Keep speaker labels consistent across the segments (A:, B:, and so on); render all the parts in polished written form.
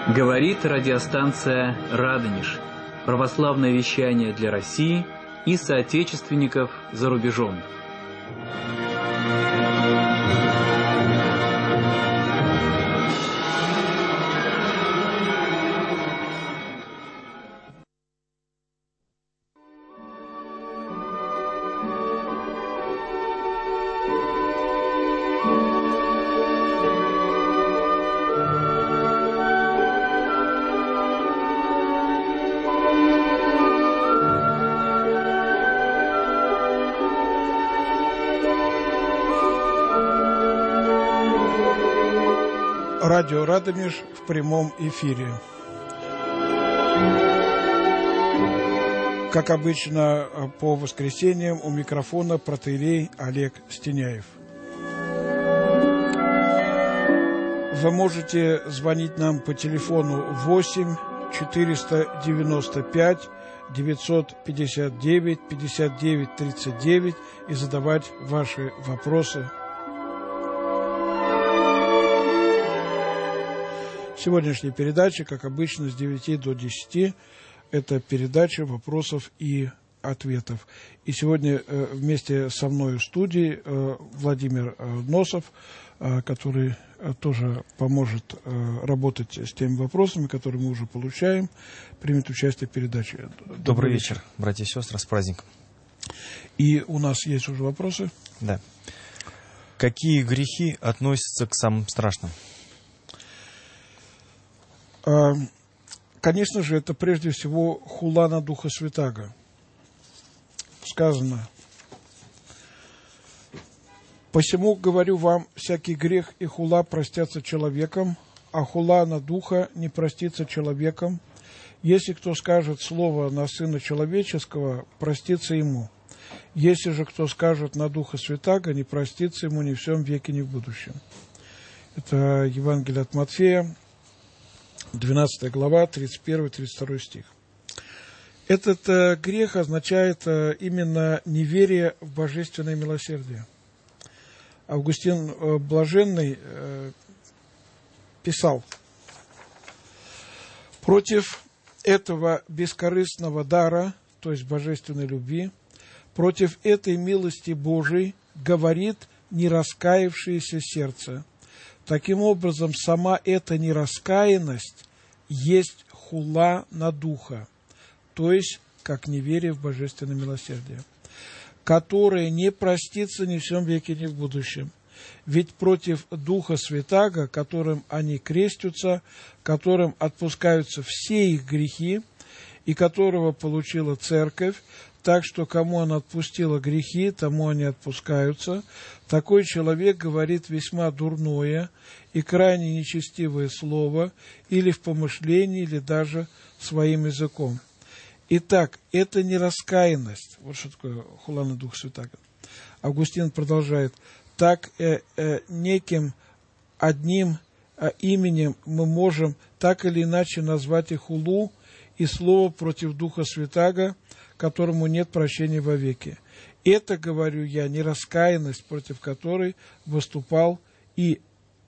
A: Говорит радиостанция «Радонеж». Православное вещание для России и соотечественников за рубежом.
B: Радио «Радонеж» в прямом эфире. Как обычно, по воскресеньям у микрофона протоиерей Олег Стеняев. Вы можете звонить нам по телефону 8 495 959 59 39 и задавать ваши вопросы. Сегодняшняя передача, как обычно, с 9 до 10, это передача вопросов и ответов. И сегодня вместе со мной в студии Владимир Носов, который тоже поможет работать с теми вопросами, которые мы уже получаем, примет участие в передаче.
C: Добрый вечер, братья и сестры, с праздником. И
B: у нас есть уже вопросы?
C: Да. Какие грехи относятся к самым страшным?
B: Конечно же, это прежде всего хула на Духа Святаго. Сказано: «Посему, говорю вам, всякий грех и хула простятся человеком, а хула на Духа не простится человеком. Если кто скажет слово на Сына Человеческого, простится ему. Если же кто скажет на Духа Святаго, не простится ему ни в всем веке, ни в будущем». Это Евангелие от Матфея, 12 глава, 31-32 стих. Этот грех означает именно неверие в божественное милосердие. Августин Блаженный писал: «Против этого бескорыстного дара, то есть божественной любви, против этой милости Божией говорит нераскаявшееся сердце. Таким образом, сама эта нераскаянность есть хула на Духа, то есть как неверие в божественное милосердие, которое не простится ни в всем веке, ни в будущем. Ведь против Духа Святаго, которым они крестятся, которым отпускаются все их грехи, и которого получила Церковь, так что кому она отпустила грехи, тому они отпускаются, такой человек говорит весьма дурное и крайне нечестивое слово, или в помышлении, или даже своим языком. Итак, это не раскаянность». Вот что такое хула на Духа Святаго. Августин продолжает: «Так неким одним именем мы можем так или иначе назвать и хулу, и слово против Духа Святаго, которому нет прощения вовеки. Это, говорю я, не раскаянность, против которой выступал и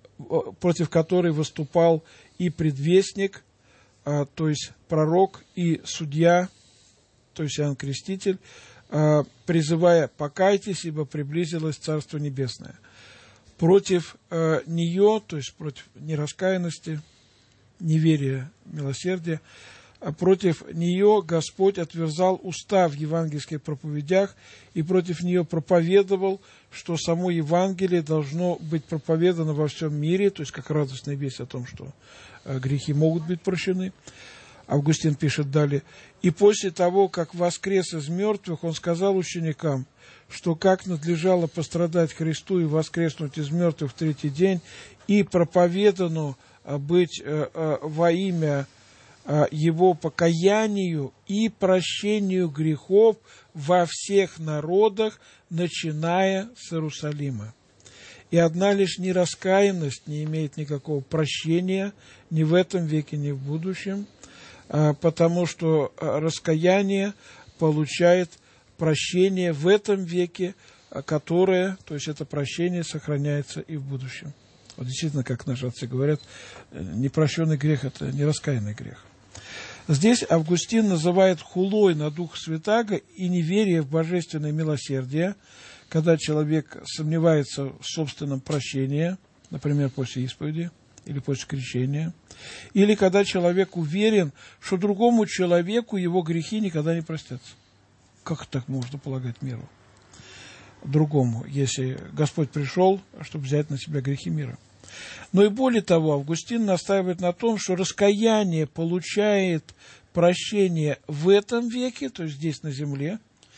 B: предвестник, то есть пророк, и судья, то есть Иоанн Креститель, призывая: покайтесь, ибо приблизилось Царство Небесное». Против нее, то есть против нераскаянности, неверия, милосердия, против нее Господь отверзал уста в евангельских проповедях и против нее проповедовал, что само Евангелие должно быть проповедано во всем мире, то есть как радостная весть о том, что грехи могут быть прощены. Августин пишет далее: «И после того, как воскрес из мертвых, он сказал ученикам, что как надлежало пострадать Христу и воскреснуть из мертвых в третий день, и проповедано быть во имя Его покаянию и прощению грехов во всех народах, начиная с Иерусалима. И одна лишь нераскаянность не имеет никакого прощения ни в этом веке, ни в будущем, потому что раскаяние получает прощение в этом веке, которое, то есть это прощение, сохраняется и в будущем». Вот действительно, как наши отцы говорят, непрощенный грех – это нераскаянный грех. Здесь Августин называет хулой на Духа Святаго и неверие в божественное милосердие, когда человек сомневается в собственном прощении, например, после исповеди или после крещения, или когда человек уверен, что другому человеку его грехи никогда не простятся. Как так можно полагать миру? Другому, если Господь пришел, чтобы взять на себя грехи мира. Но и более того, Августин настаивает на том, что раскаяние получает прощение в этом веке, то есть здесь на земле,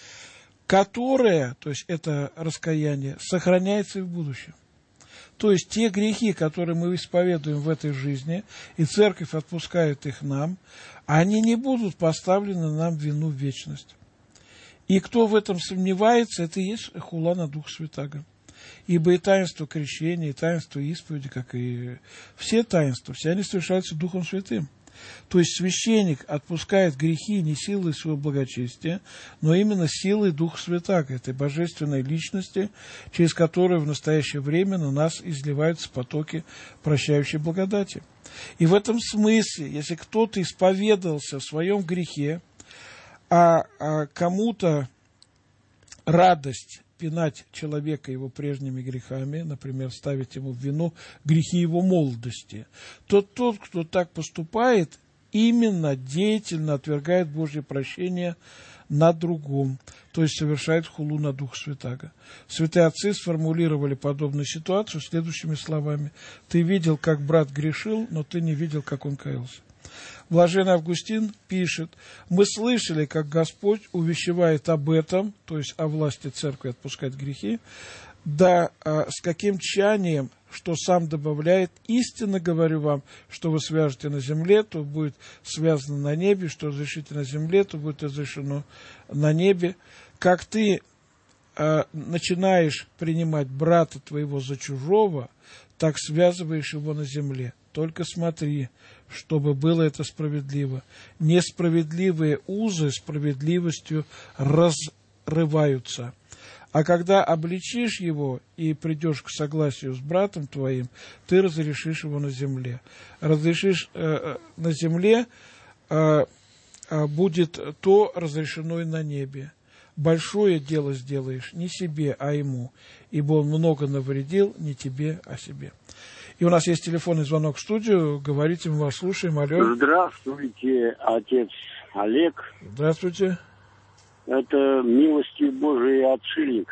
B: которое, то есть это раскаяние, сохраняется и в будущем. То есть те грехи, которые мы исповедуем в этой жизни, и Церковь отпускает их нам, они не будут поставлены нам в вину в вечность. И кто в этом сомневается, это и есть хула на Духа Святаго. Ибо и таинство крещения, и таинство исповеди, как и все таинства, все они совершаются Духом Святым. То есть священник отпускает грехи не силой своего благочестия, но именно силой Духа Святаго, этой божественной личности, через которую в настоящее время на нас изливаются потоки прощающей благодати. И в этом смысле, если кто-то исповедовался в своем грехе, а кому-то радость пинать человека его прежними грехами, например, ставить ему в вину грехи его молодости, то тот, кто так поступает, именно деятельно отвергает Божье прощение на другом, то есть совершает хулу на Духа Святаго. Святые отцы сформулировали подобную ситуацию следующими словами: «Ты видел, как брат грешил, но ты не видел, как он каялся». Блаженный Августин пишет: «Мы слышали, как Господь увещевает об этом, то есть о власти церкви отпускать грехи, да с каким тщанием, что сам добавляет: истинно говорю вам, что вы свяжете на земле, то будет связано на небе, что разрешите на земле, то будет разрешено на небе. Как ты начинаешь принимать брата твоего за чужого, так связываешь его на земле. Только смотри, чтобы было это справедливо. Несправедливые узы справедливостью разрываются. А когда обличишь его и придешь к согласию с братом твоим, ты разрешишь его на земле. Разрешишь на земле, будет то разрешено и на небе. Большое дело сделаешь не себе, а ему, ибо он много навредил не тебе, а себе». И у нас есть телефонный звонок в студию. Говорите, мы вас слушаем. Алло.
D: Здравствуйте, отец Олег.
B: Здравствуйте.
D: Это милостью Божией отшельник.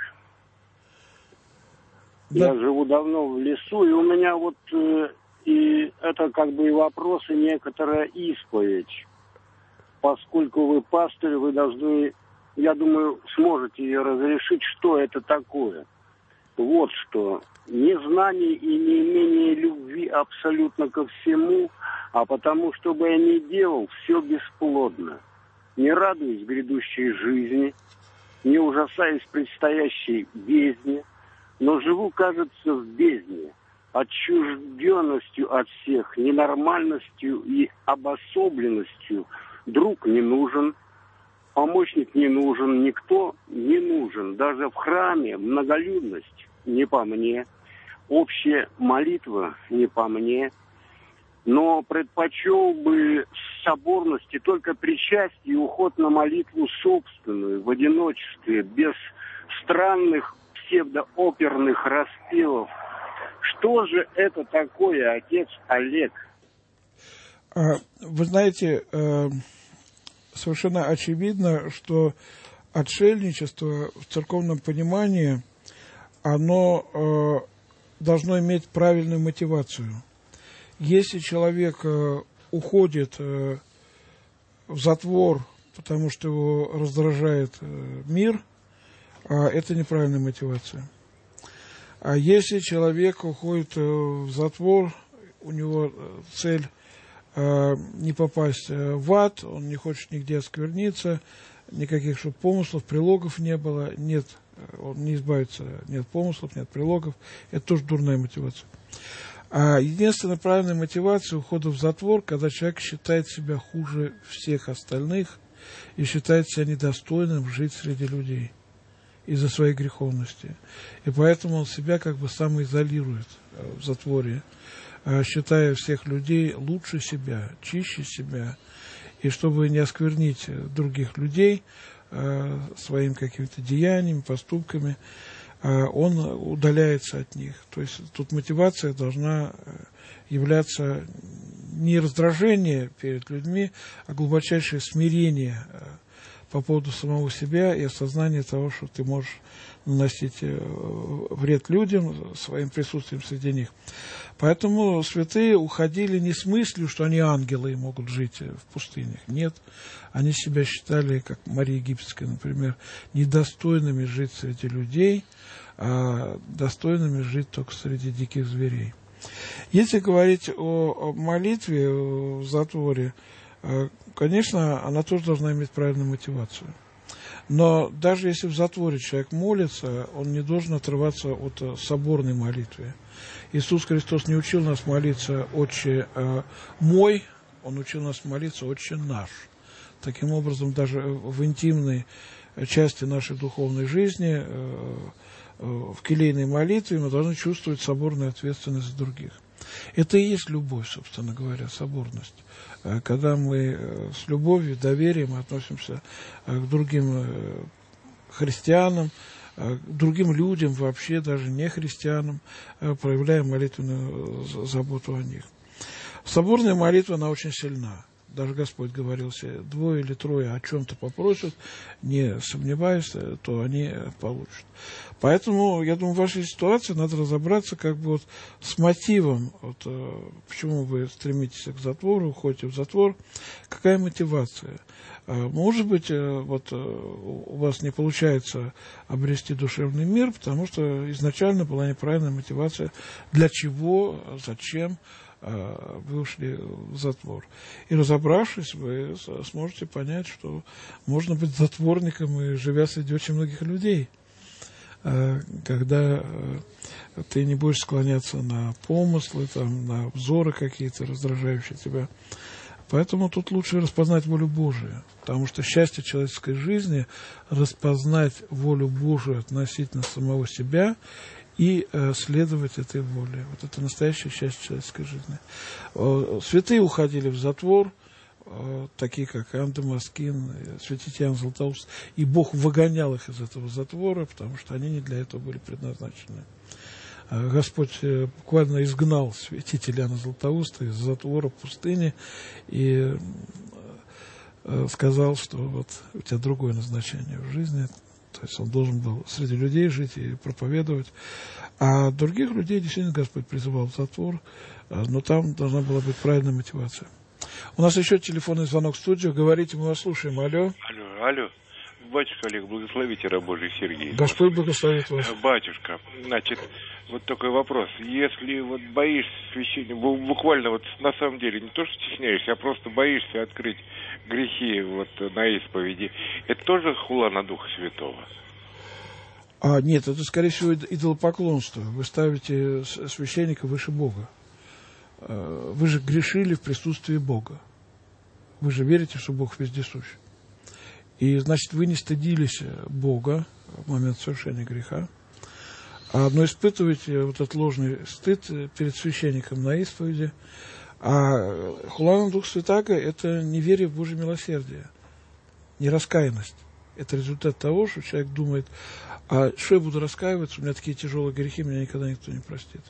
B: Да.
D: Я живу давно в лесу, и у меня вот и это как бы и вопрос, и некоторая исповедь. Поскольку вы пастырь, вы должны, я думаю, сможете ее разрешить, что это такое. Вот что. Незнание и неимение любви абсолютно ко всему, а потому, что бы я ни делал, все бесплодно. Не радуюсь грядущей жизни, не ужасаюсь предстоящей бездне, но живу, кажется, в бездне, отчужденностью от всех, ненормальностью и обособленностью. Друг не нужен, помощник не нужен, никто не нужен. Даже в храме многолюдность не по мне, общая молитва не по мне, но предпочел бы соборности только причастие и уход на молитву собственную, в одиночестве, без странных псевдооперных распевов. Что же это такое, отец Олег?
B: Вы знаете, совершенно очевидно, что отшельничество в церковном понимании, оно должно иметь правильную мотивацию. Если человек уходит в затвор, потому что его раздражает мир, это неправильная мотивация. А если человек уходит в затвор, у него цель не попасть в ад, он не хочет нигде оскверниться, никаких чтобы помыслов, прилогов не было, нет, он не избавится, нет помыслов, нет прилогов, это тоже дурная мотивация. А единственная правильная мотивация ухода в затвор, когда человек считает себя хуже всех остальных и считает себя недостойным жить среди людей. из-за своей греховности. И поэтому он себя как бы самоизолирует в затворе, считая всех людей лучше себя, чище себя. И чтобы не осквернить других людей своими какими-то деяниями, поступками, он удаляется от них. То есть тут мотивация должна являться не раздражение перед людьми, а глубочайшее смирение по поводу самого себя и осознание того, что ты можешь наносить вред людям своим присутствием среди них. Поэтому святые уходили не с мыслью, что они ангелы и могут жить в пустынях. Нет, они себя считали, как Мария Египетская, например, недостойными жить среди людей, а достойными жить только среди диких зверей. Если говорить о молитве в затворе, конечно, она тоже должна иметь правильную мотивацию. Но даже если в затворе человек молится, он не должен отрываться от соборной молитвы. Иисус Христос не учил нас молиться «Отче мой», Он учил нас молиться «Отче наш». Таким образом, даже в интимной части нашей духовной жизни, в келейной молитве, мы должны чувствовать соборную ответственность за других. Это и есть любовь, собственно говоря, соборность. Когда мы с любовью, доверием относимся к другим христианам, к другим людям, вообще даже не христианам, проявляем молитвенную заботу о них. Соборная молитва, она очень сильна. Даже Господь говорил себе, 2 или 3 о чем-то попросят, не сомневаюсь, то они получат. Поэтому, я думаю, в вашей ситуации надо разобраться как бы вот с мотивом, вот, почему вы стремитесь к затвору, уходите в затвор, какая мотивация. Может быть, вот, у вас не получается обрести душевный мир, потому что изначально была неправильная мотивация, для чего, зачем вы ушли в затвор. И разобравшись, вы сможете понять, что можно быть затворником и живя среди очень многих людей, когда ты не будешь склоняться на помыслы, там, на взоры какие-то раздражающие тебя. Поэтому тут лучше распознать волю Божию, потому что счастье человеческой жизни – распознать волю Божию относительно самого себя и следовать этой воле. Вот это настоящее счастье человеческой жизни. Святые уходили в затвор, такие как Иоанн Дамаскин, святитель Иоанн Златоуст, и Бог выгонял их из этого затвора, потому что они не для этого были предназначены. Господь буквально изгнал святителя Иоанна Златоуста из затвора в пустыне и сказал, что вот у тебя другое назначение в жизни. То есть он должен был среди людей жить и проповедовать. А других людей действительно Господь призывал в затвор, но там должна была быть правильная мотивация. У нас еще телефонный звонок в студию. Говорите, мы вас слушаем. Алло.
E: Алло. Батюшка Олег, благословите раб Божий Сергей.
B: Господь благословит вас.
E: Батюшка, значит, вот такой вопрос. Если вот боишься священника, буквально вот на самом деле не то, что стесняешься, а просто боишься открыть грехи вот на исповеди, это тоже хула на Духа Святого?
B: Нет, это, скорее всего, идолопоклонство. Вы ставите священника выше Бога. Вы же грешили в присутствии Бога. Вы же верите, что Бог вездесущ. И, значит, вы не стыдились Бога в момент совершения греха, но испытываете вот этот ложный стыд перед священником на исповеди. А хула на Духа Святаго – это неверие в Божье милосердие, нераскаянность. Это результат того, что человек думает, а что я буду раскаиваться, у меня такие тяжелые грехи, меня никогда никто не простит.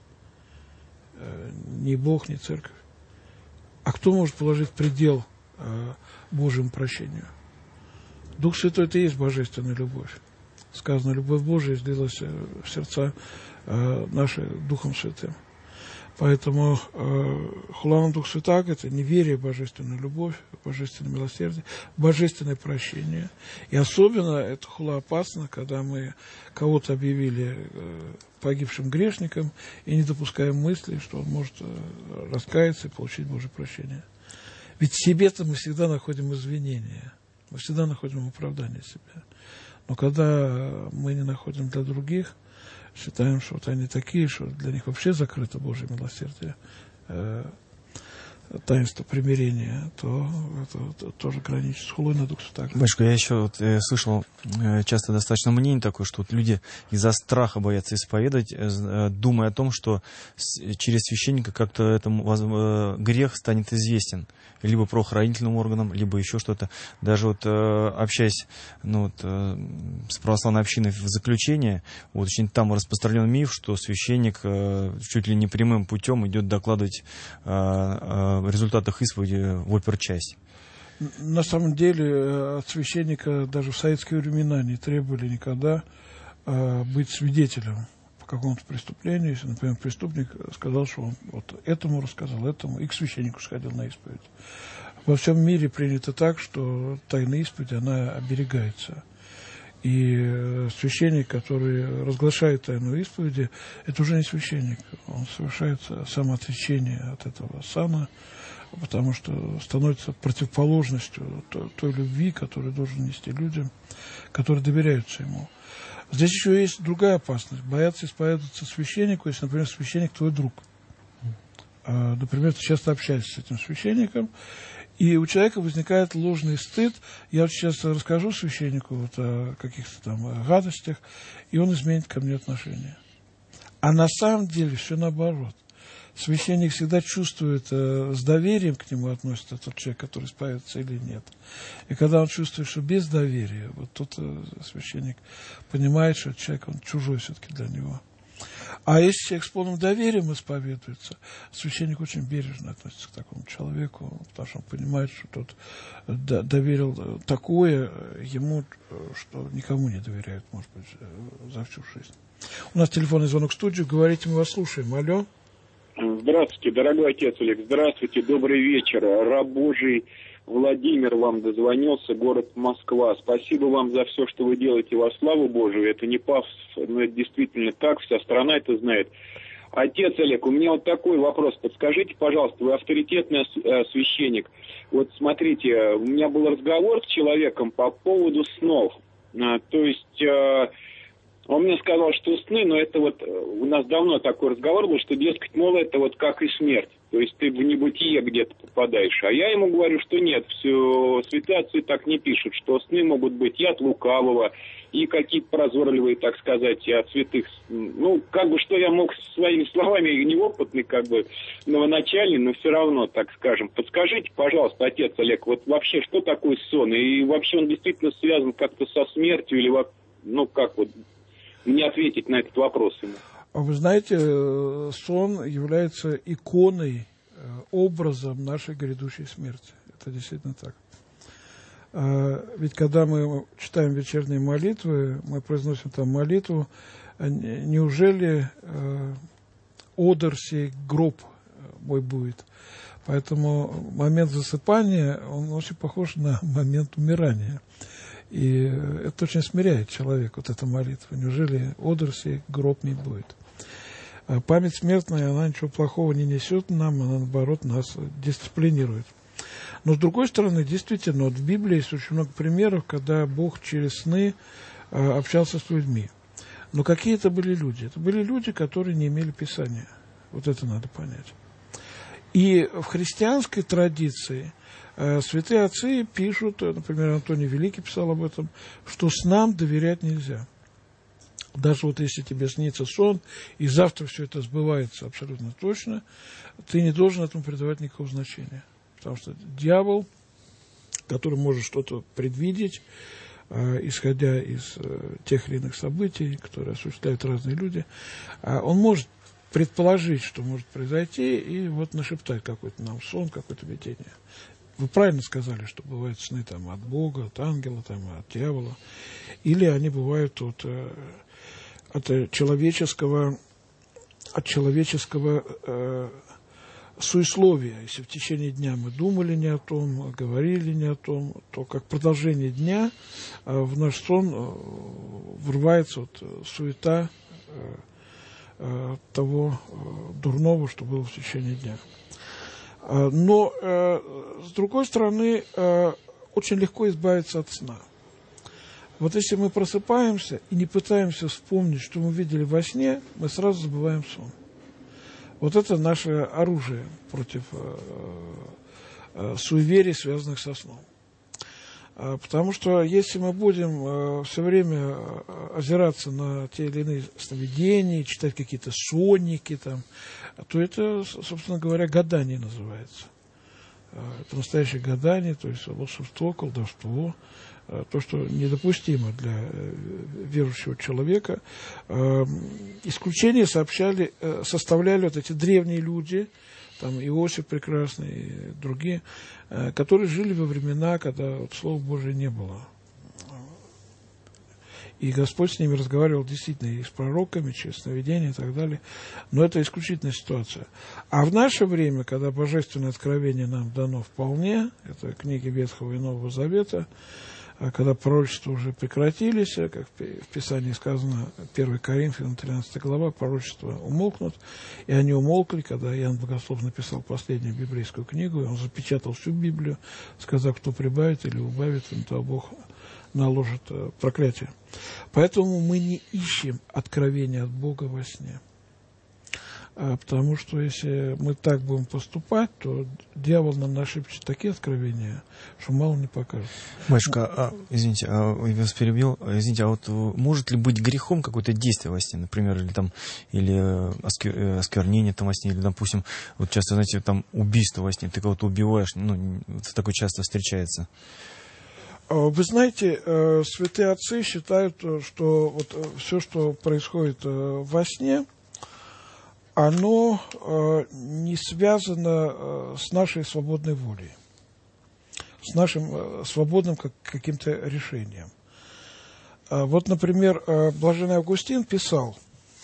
B: Ни Бог, ни Церковь. А кто может положить предел Божьему прощению? Дух Святой – это и есть божественная любовь. Сказано, любовь Божия излилась в сердца наши Духом Святым. Поэтому хула на Дух Святаго – это неверие в божественную любовь, божественное милосердие, божественное прощение. И особенно эта хула опасна, когда мы кого-то объявили погибшим грешником и не допускаем мысли, что он может раскаяться и получить Божье прощение. Ведь в себе-то мы всегда находим извинения, мы всегда находим оправдание себя. Но когда мы не находим для других, считаем, что вот они такие, что для них вообще закрыто Божье милосердие, таинство примирения, то это тоже граничит с хулой на Дух Святаго.
C: Батюшка, я еще слышал часто достаточно мнение такое, что люди из-за страха боятся исповедать, думая о том, что через священника как-то этому грех станет известен. Либо правоохранительным органам, либо еще что-то. Даже общаясь с православной общиной в заключение, очень там распространен миф, что священник чуть ли не прямым путем идет докладывать о результатах исповеди в оперчасть.
B: На самом деле от священника даже в советские времена не требовали никогда быть свидетелем по какому-то преступлению. Если, например, преступник сказал, что он этому рассказал, этому, и к священнику сходил на исповедь. Во всем мире принято так, что тайна исповеди, она оберегается. И священник, который разглашает тайну исповеди, это уже не священник. Он совершает самоотречение от этого сана, потому что становится противоположностью той любви, которую должен нести людям, которые доверяются ему. Здесь еще есть другая опасность. Бояться исповедоваться священнику, если, например, священник твой друг. Например, ты часто общаешься с этим священником, и у человека возникает ложный стыд. Я сейчас расскажу священнику о каких-то там гадостях, и он изменит ко мне отношение. А на самом деле все наоборот. Священник всегда чувствует, с доверием к нему относится тот человек, который исповедуется или нет. И когда он чувствует, что без доверия, вот тот священник понимает, что этот человек, он чужой все-таки для него. А если человек с полным доверием исповедуется, священник очень бережно относится к такому человеку, потому что он понимает, что тот доверил такое ему, что никому не доверяют, может быть, за всю жизнь. У нас телефонный звонок в студию, говорите, мы вас слушаем. Алло.
F: Здравствуйте, дорогой отец Олег, здравствуйте, добрый вечер. Раб Божий Владимир вам дозвонился, город Москва. Спасибо вам за все, что вы делаете во славу Божию. Это не пафос, но это действительно так, вся страна это знает. Отец Олег, у меня вот такой вопрос. Подскажите, пожалуйста, вы авторитетный священник. Вот смотрите, у меня был разговор с человеком по поводу снов. То есть... Он мне сказал, что сны, но это вот у нас давно такой разговор был, что, дескать, мол, это вот как и смерть. То есть ты в небытие где-то попадаешь. А я ему говорю, что нет, все святые отцы так не пишут, что сны могут быть и от лукавого, и какие-то прозорливые, так сказать, и от святых. Ну, как бы, что я мог своими словами, неопытный, как бы, новоначальный, но все равно, так скажем. Подскажите, пожалуйста, отец Олег, вот вообще, что такое сон? И вообще он действительно связан как-то со смертью или, ну, как вот... Мне ответить на этот вопрос ему.
B: Вы знаете, сон является иконой, образом нашей грядущей смерти. Это действительно так. Ведь когда мы читаем вечерние молитвы, мы произносим там молитву, неужели одр сей гроб мой будет? Поэтому момент засыпания, он очень похож на момент умирания. И это очень смиряет человека, вот эта молитва. Неужели одр сей гроб не будет? Память смертная, она ничего плохого не несет нам, она, наоборот, нас дисциплинирует. Но, с другой стороны, действительно, вот в Библии есть очень много примеров, когда Бог через сны общался с людьми. Но какие это были люди? Это были люди, которые не имели Писания. Вот это надо понять. И в христианской традиции святые отцы пишут, например, Антоний Великий писал об этом, что снам доверять нельзя. Даже вот если тебе снится сон, и завтра все это сбывается абсолютно точно, ты не должен этому придавать никакого значения. Потому что дьявол, который может что-то предвидеть, исходя из тех или иных событий, которые осуществляют разные люди, он может предположить, что может произойти, и вот нашептать какой-то нам сон, какое-то видение. Вы правильно сказали, что бывают сны там, от Бога, от ангела, там, от дьявола. Или они бывают от человеческого суесловия. Если в течение дня мы думали не о том, говорили не о том, то как продолжение дня в наш сон врывается суета того дурного, что было в течение дня. Но, с другой стороны, очень легко избавиться от сна. Вот если мы просыпаемся и не пытаемся вспомнить, что мы видели во сне, мы сразу забываем сон. Вот это наше оружие против суеверий, связанных со сном. Потому что если мы будем все время озираться на те или иные сновидения, читать какие-то сонники, там, то это, собственно говоря, гадание называется. Это настоящее гадание, то есть волшебство, колдовство, то, что недопустимо для верующего человека. Исключение составляли вот эти древние люди, там Иосиф Прекрасный и другие, которые жили во времена, когда вот Слова Божия не было. И Господь с ними разговаривал действительно и с пророками, через сновидения и так далее. Но это исключительная ситуация. А в наше время, когда Божественное откровение нам дано вполне, это книги Ветхого и Нового Завета, когда пророчества уже прекратились, как в Писании сказано, 1 Коринфянам, 13 глава, пророчества умолкнут, и они умолкли, когда Иоанн Богослов написал последнюю библейскую книгу, и он запечатал всю Библию, сказав, кто прибавит или убавит, на то Бог наложит проклятие. Поэтому мы не ищем откровения от Бога во сне. Потому что если мы так будем поступать, то дьявол нам нашепчет такие откровения, что мало не покажет.
C: Батюшка, извините, я вас перебил. Извините, а вот может ли быть грехом какое-то действие во сне, например, или осквернение там во сне, или, допустим, вот часто, знаете, там убийство во сне, ты кого-то убиваешь, такое часто встречается.
B: Вы знаете, святые отцы считают, что вот все, что происходит во сне, оно не связано с нашей свободной волей, с нашим свободным каким-то решением. Вот, например, блаженный Августин писал: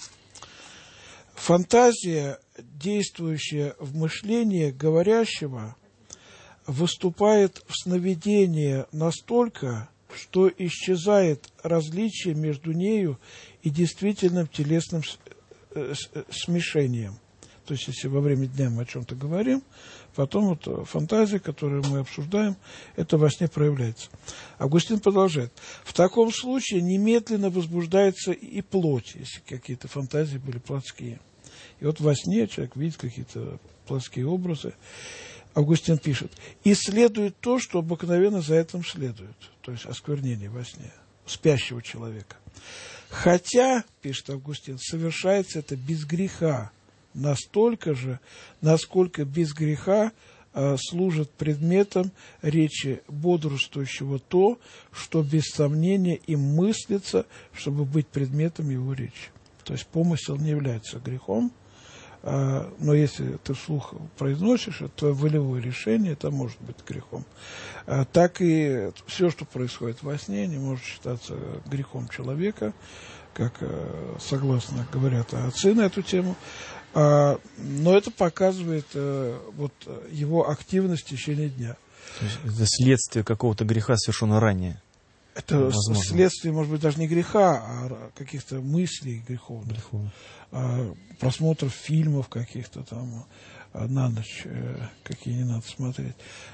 B: «Фантазия, действующая в мышлении говорящего, выступает в сновидении настолько, что исчезает различие между нею и действительным телесным смешением». То есть, если во время дня мы о чем-то говорим, потом вот фантазия, которую мы обсуждаем, это во сне проявляется. Августин продолжает: «В таком случае немедленно возбуждается и плоть, если какие-то фантазии были плотские». И вот во сне человек видит какие-то плотские образы. Августин пишет: «И следует то, что обыкновенно за этим следует», то есть осквернение во сне спящего человека. Хотя, пишет Августин, совершается это без греха, настолько же, насколько без греха служит предметом речи бодрствующего то, что без сомнения им мыслится, чтобы быть предметом его речи. То есть помысел не является грехом, но если ты вслух произносишь, это твое волевое решение, это может быть грехом. Так и все, что происходит во сне, не может считаться грехом человека, как согласно говорят отцы на эту тему. Но это показывает вот его активность в течение дня.
C: То есть это следствие какого-то греха, совершенного ранее.
B: Это возможно. Следствие, может быть, даже не греха, а каких-то мыслей греховных. Просмотров фильмов каких-то там на ночь, какие не надо смотреть.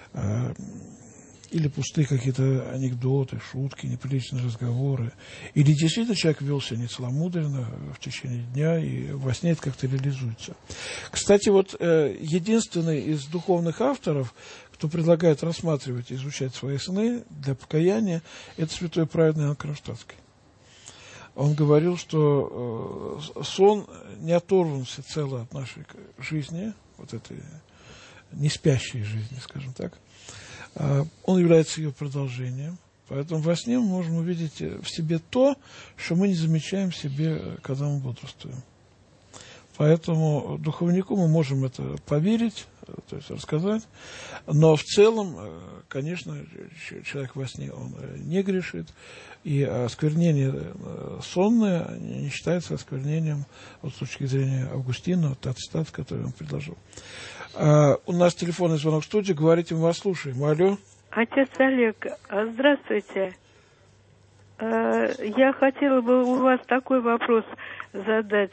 B: Или пустые какие-то анекдоты, шутки, неприличные разговоры. Или действительно человек вел себя нецеломудренно в течение дня, и во сне это как-то реализуется. Кстати, вот единственный из духовных авторов, кто предлагает рассматривать и изучать свои сны для покаяния, это святой праведный Иоанн Кронштадтский. Он говорил, что сон не оторван всецело от нашей жизни, вот этой неспящей жизни, скажем так. Он является ее продолжением. Поэтому во сне мы можем увидеть в себе то, что мы не замечаем в себе, когда мы бодрствуем. Поэтому духовнику мы можем это поверить, то есть рассказать. Но в целом, конечно, человек во сне, он не грешит. И осквернение сонное не считается осквернением вот, с точки зрения Августина, тот цитат, который он предложил. У нас телефонный звонок в студии. Говорите, мы вас слушаем. Алло.
G: Отец Олег, здравствуйте. Я хотела бы у вас такой вопрос задать.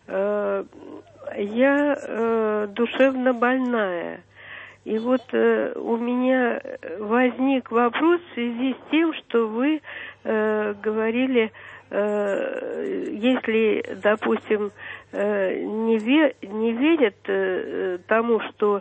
G: Я душевно больная. И вот у меня возник вопрос в связи с тем, что вы говорили если, допустим, не верят тому, что,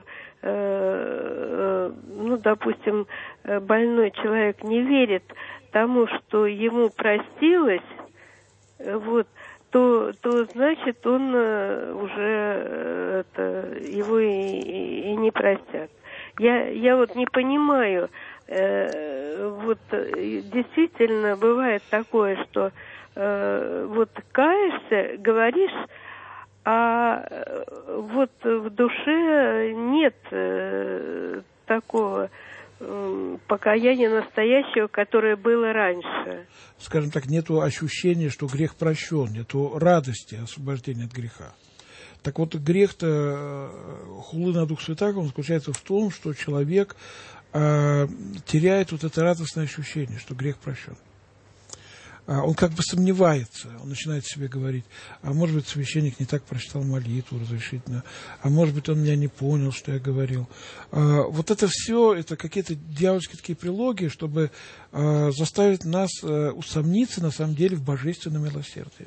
G: ну, допустим, больной человек не верит тому, что ему простилось, вот, то значит, он уже его и не простят. Я вот не понимаю, вот действительно бывает такое, что вот каешься, говоришь, а вот в душе нет такого покаяния настоящего, которое было раньше.
B: Скажем так, нету ощущения, что грех прощен, нету радости освобождения от греха. Так вот, грех-то, хулы на Дух Святаго, он заключается в том, что человек теряет вот это радостное ощущение, что грех прощен. Он как бы сомневается, он начинает себе говорить, а может быть, священник не так прочитал молитву разрешительно, а может быть, он меня не понял, что я говорил. Вот это все, это какие-то дьявольские такие прилоги, чтобы заставить нас усомниться, на самом деле, в божественном милосердии.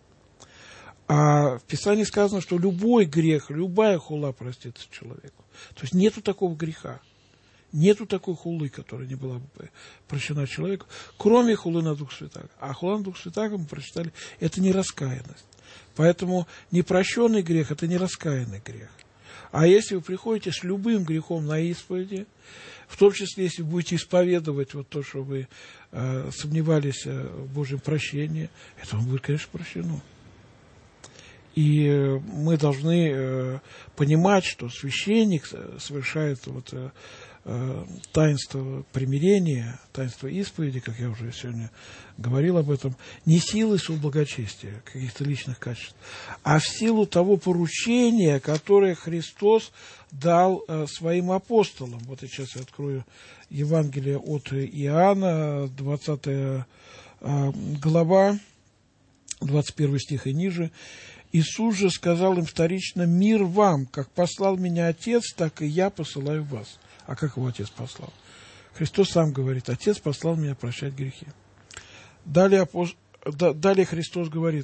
B: А в Писании сказано, что любой грех, любая хула простится человеку. То есть нету такого греха. Нету такой хулы, которая не была бы прощена человеку, кроме хулы на Дух Святаго. А хула на Дух Святаго, мы прочитали, это не раскаянность. Поэтому непрощенный грех – это не раскаянный грех. А если вы приходите с любым грехом на исповеди, в том числе, если вы будете исповедовать вот то, что вы сомневались в Божьем прощении, это вам будет, конечно, прощено. И мы должны понимать, что священник совершает вот таинство примирения, таинство исповеди, как я уже сегодня говорил об этом, не силой своего благочестия, каких-то личных качеств, а в силу того поручения, которое Христос дал своим апостолам. Вот сейчас я открою Евангелие от Иоанна, 20 глава, 21 стих и ниже. Иисус же сказал им вторично: «Мир вам, как послал меня Отец, так и я посылаю вас». А как его Отец послал? Христос сам говорит: Отец послал меня прощать грехи. Далее Христос говорит,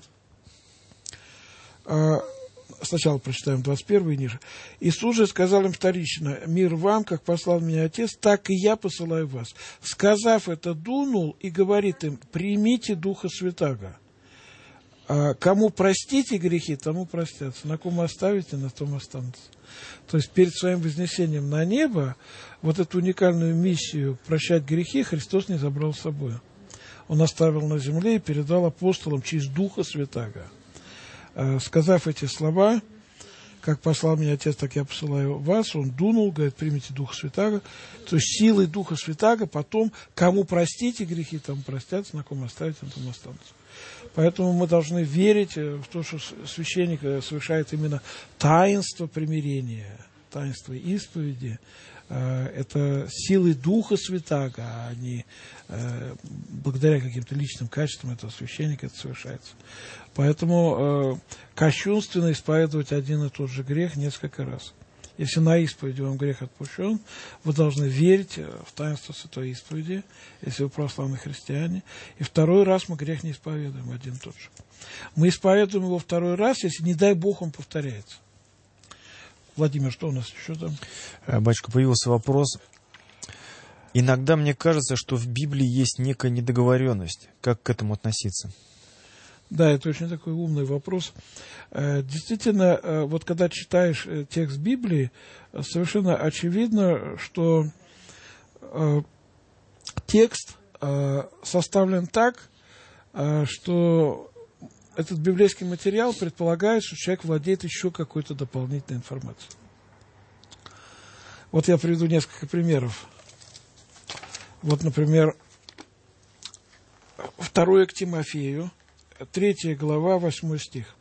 B: сначала прочитаем 21 и ниже. Иисус же сказал им вторично: «Мир вам, как послал меня Отец, так и я посылаю вас». Сказав это, дунул и говорит им: «Примите Духа Святаго. Кому простите грехи, тому простятся. На ком оставите, на том останутся». То есть перед своим вознесением на небо вот эту уникальную миссию прощать грехи Христос не забрал с собой. Он оставил на земле и передал апостолам через Духа Святаго. Сказав эти слова: «Как послал меня Отец, так я посылаю вас», он дунул, говорит: «Примите Духа Святаго». То есть силой Духа Святаго потом, кому простите грехи, тому простятся, на ком оставите, на том останутся. Поэтому мы должны верить в то, что священник совершает именно таинство примирения, таинство исповеди. Это силой Духа Святаго, а не благодаря каким-то личным качествам этого священника это совершается. Поэтому кощунственно исповедовать один и тот же грех несколько раз. Если на исповеди вам грех отпущен, вы должны верить в таинство святой исповеди, если вы православные христиане. И второй раз мы грех не исповедуем один и тот же. Мы исповедуем его второй раз, если, не дай Бог, он повторяется. Владимир, что у нас еще там?
C: Батюшка, появился вопрос. Иногда мне кажется, что в Библии есть некая недоговоренность. Как к этому относиться?
B: Да, это очень такой умный вопрос. Действительно, вот когда читаешь текст Библии, совершенно очевидно, что текст составлен так, что этот библейский материал предполагает, что человек владеет еще какой-то дополнительной информацией. Вот я приведу несколько примеров. Вот, например, 2 к Тимофею, 3 глава, 8 стих.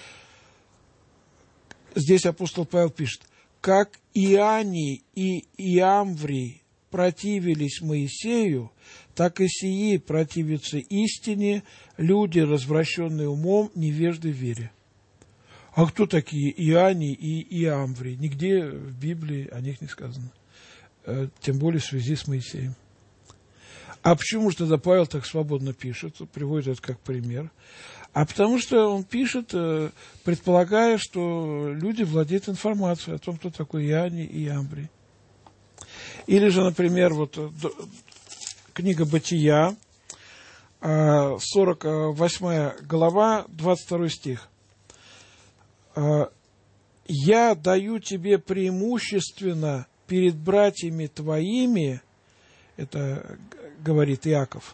B: Здесь апостол Павел пишет: «Как Иоанний и Иамврий противились Моисею, так и сии противятся истине, люди, развращенные умом, невежды в вере». А кто такие Иоанний и Иамврий? Нигде в Библии о них не сказано. Тем более в связи с Моисеем. А почему же тогда Павел так свободно пишет, приводит это как пример? А потому что он пишет, предполагая, что люди владеют информацией о том, кто такой Иоанний и Иамбрий. Или же, например, вот книга «Бытия», 48 глава, 22 стих. «Я даю тебе преимущественно перед братьями твоими», это говорит Иаков,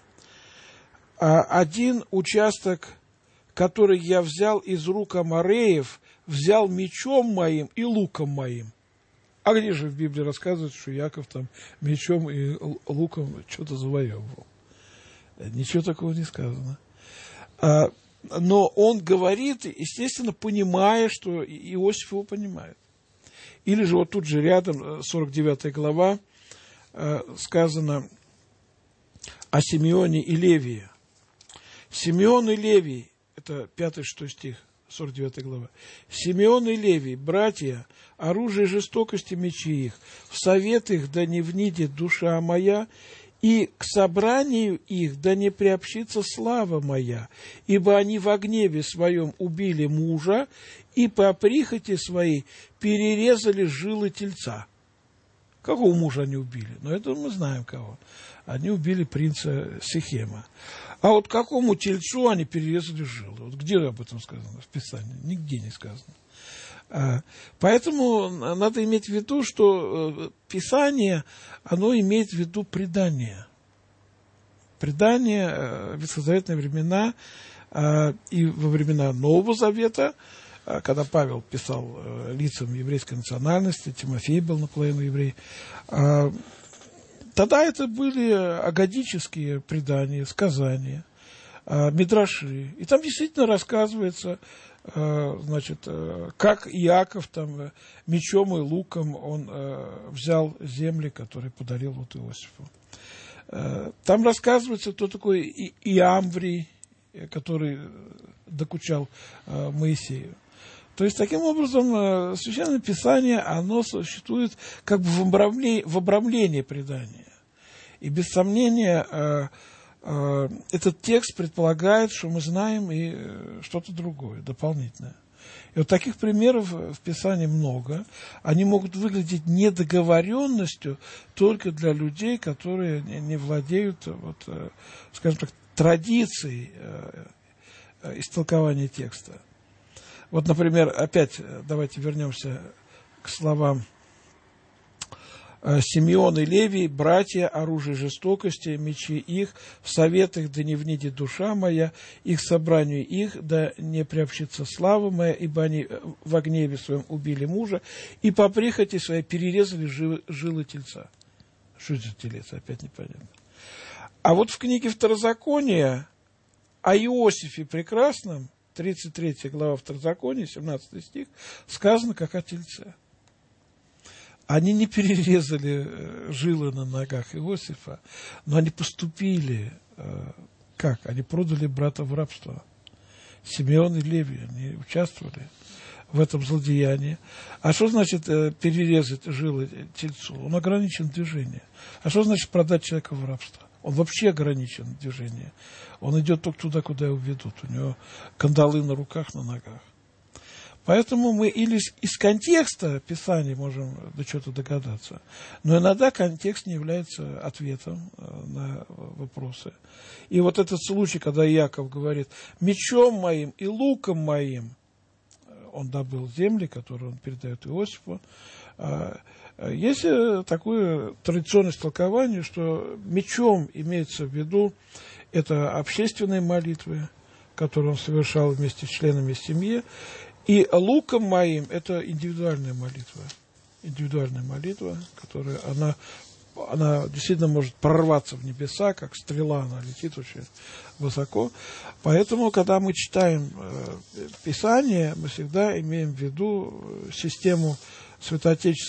B: «один участок, который я взял из рук Амореев, взял мечом моим и луком моим». А где же в Библии рассказывается, что Иаков там мечом и луком что-то завоевывал? Ничего такого не сказано. Но он говорит, естественно, понимая, что Иосиф его понимает. Или же вот тут же рядом, 49 глава, сказано о Симеоне и Левии. Симеон и Левий, это 5-6 стих, 49 глава. Симеон и Левий, братья, оружие жестокости мечи их, в совет их да не внидит душа моя, и к собранию их да не приобщится слава моя, ибо они во гневе своем убили мужа, и по прихоти своей перерезали жилы тельца. Какого мужа они убили? Ну, это мы знаем кого. Они убили принца Сихема. А вот какому тельцу они перерезали жилы? Вот где об этом сказано в Писании? Нигде не сказано. Поэтому надо иметь в виду, что Писание, оно имеет в виду предание. Предание в ветхозаветные времена и во времена Нового Завета, когда Павел писал лицам еврейской национальности, Тимофей был наполовину еврей, тогда это были агадические предания, сказания, мидраши. И там действительно рассказывается, значит, как Иаков там мечом и луком он взял земли, которые подарил вот Иосифу. Там рассказывается, кто такой Иамбрий, который докучал Моисею. То есть, таким образом, Священное Писание, оно существует как бы в обрамлении предания. И, без сомнения, этот текст предполагает, что мы знаем и что-то другое, дополнительное. И вот таких примеров в Писании много. Они могут выглядеть недоговоренностью только для людей, которые не владеют, вот, скажем так, традицией истолкования текста. Вот, например, опять давайте вернемся к словам Симеон и Левий, братья, оружие жестокости, мечи их, в совет их да не внидит душа моя, их собранию их да не приобщится слава моя, ибо они во гневе своем убили мужа, и по прихоти своей перерезали жилы тельца. Что это телец? Опять непонятно. А вот в книге Второзакония о Иосифе Прекрасном, 33 глава Второзакония, 17 стих, сказано как о тельце. Они не перерезали жилы на ногах Иосифа, но они поступили как? Они продали брата в рабство. Симеон и Левий, они участвовали в этом злодеянии. А что значит перерезать жилы тельцу? Он ограничен в движении. А что значит продать человека в рабство? Он вообще ограничен в движении. Он идет только туда, куда его ведут. У него кандалы на руках, на ногах. Поэтому мы или из контекста Писания можем до чего-то догадаться, но иногда контекст не является ответом на вопросы. И вот этот случай, когда Иаков говорит, мечом моим и луком моим он добыл земли, которые он передает Иосифу, есть такое традиционное истолкование, что мечом имеется в виду это общественные молитвы, которые он совершал вместе с членами семьи, и луком моим это индивидуальная молитва, которая она действительно может прорваться в небеса, как стрела, она летит очень высоко. Поэтому, когда мы читаем Писание, мы всегда имеем в виду систему